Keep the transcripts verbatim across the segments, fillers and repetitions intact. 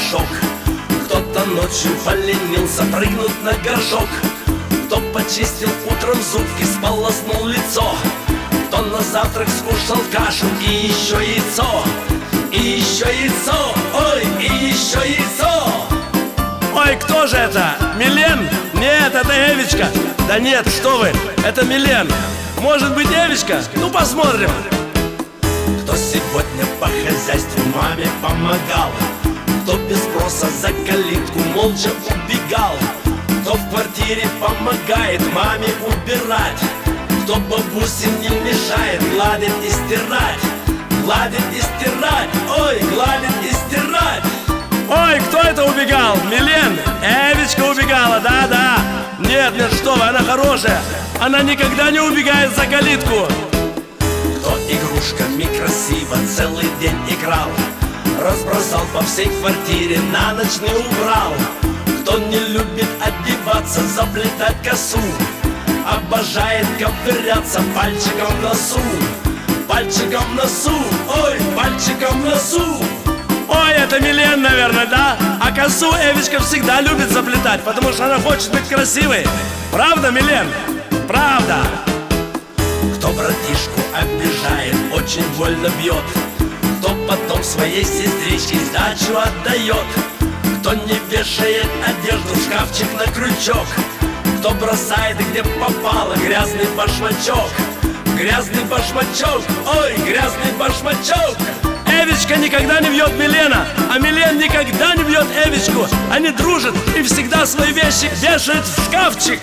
порошок. Кто-то ночью поленился прыгнуть на горшок. Кто почистил утром зубки, сполоснул лицо. Кто на завтрак скушал кашу и еще яйцо. И еще яйцо, ой, и еще яйцо. Ой, кто же это? Милен? Нет, это Эвичка. Да нет, что вы, это Милен. Может быть, Эвичка? Ну, посмотрим. Кто сегодня по хозяйству маме помогал? Кто без спроса за калитку молча убегал? Кто в квартире помогает маме убирать? Кто бабусе не мешает гладить и стирать? Гладить и стирать, ой, гладить и стирать. Ой, кто это убегал? Милен? Эвичка убегала, да-да. Нет, нет, что вы, она хорошая. Она никогда не убегает за калитку. Кто игрушками красиво целый день играл, разбросал по всей квартире, на ночь не убрал. Кто не любит одеваться, заплетать косу, обожает ковыряться пальчиком в носу. Пальчиком в носу, ой, пальчиком в носу. Ой, это Милен, наверное, да? А косу Эвичка всегда любит заплетать, потому что она хочет быть красивой. Правда, Милен? Правда. Кто братишку обижает, очень больно бьет. Кто потом своей сестричке сдачу отдает. Кто не вешает одежду в шкафчик на крючок. Кто бросает, где попало, грязный башмачок. Грязный башмачок, ой, грязный башмачок. Эвичка никогда не бьет Милена, а Милен никогда не бьет Эвичку. Они дружат и всегда свои вещи вешают в шкафчик.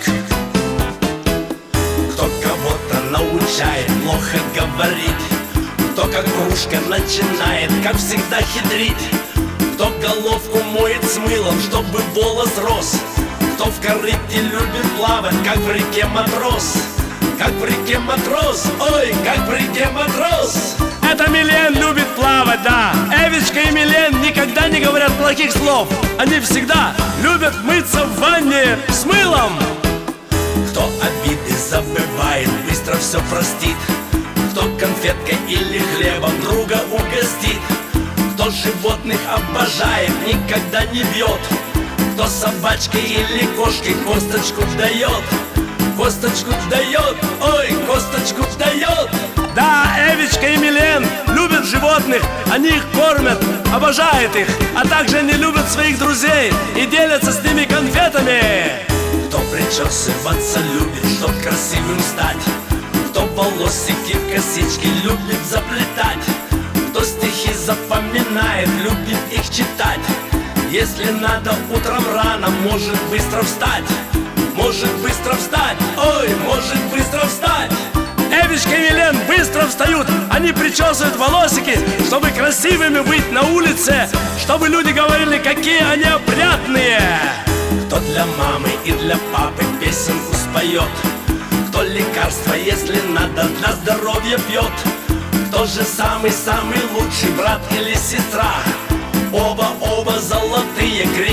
Кто кого-то научает плохо говорить. Кто как кружка начинает, как всегда, хитрить. Кто головку моет с мылом, чтобы волос рос. Кто в корыте любит плавать, как в реке матрос. Как в реке матрос, ой, как в реке матрос. Это Милен любит плавать, да. Эвичка и Милен никогда не говорят плохих слов. Они всегда любят мыться в ванне с мылом. Кто обиды забывает, быстро все простит. Кто конфеткой или хлебом друга угостит. Кто животных обожает, никогда не бьет. Кто собачке или кошке косточку дает. Косточку дает, ой, косточку дает. Да, Эвичка и Милен любят животных, они их кормят, обожают их. А также они любят своих друзей и делятся с ними конфетами. Кто причесываться любит, чтоб красивым стать. Кто волосики в косички любит заплетать. Кто стихи запоминает, любит их читать. Если надо утром рано, может быстро встать. Может быстро встать, ой, может быстро встать. Эвичка и Милен быстро встают. Они причесывают волосики, чтобы красивыми быть на улице, чтобы люди говорили, какие они опрятные. Кто для мамы и для папы песенку споет. Кто лекарство, если надо, для здоровья пьет. Кто же самый-самый лучший брат или сестра? Оба-оба золотые, крепкие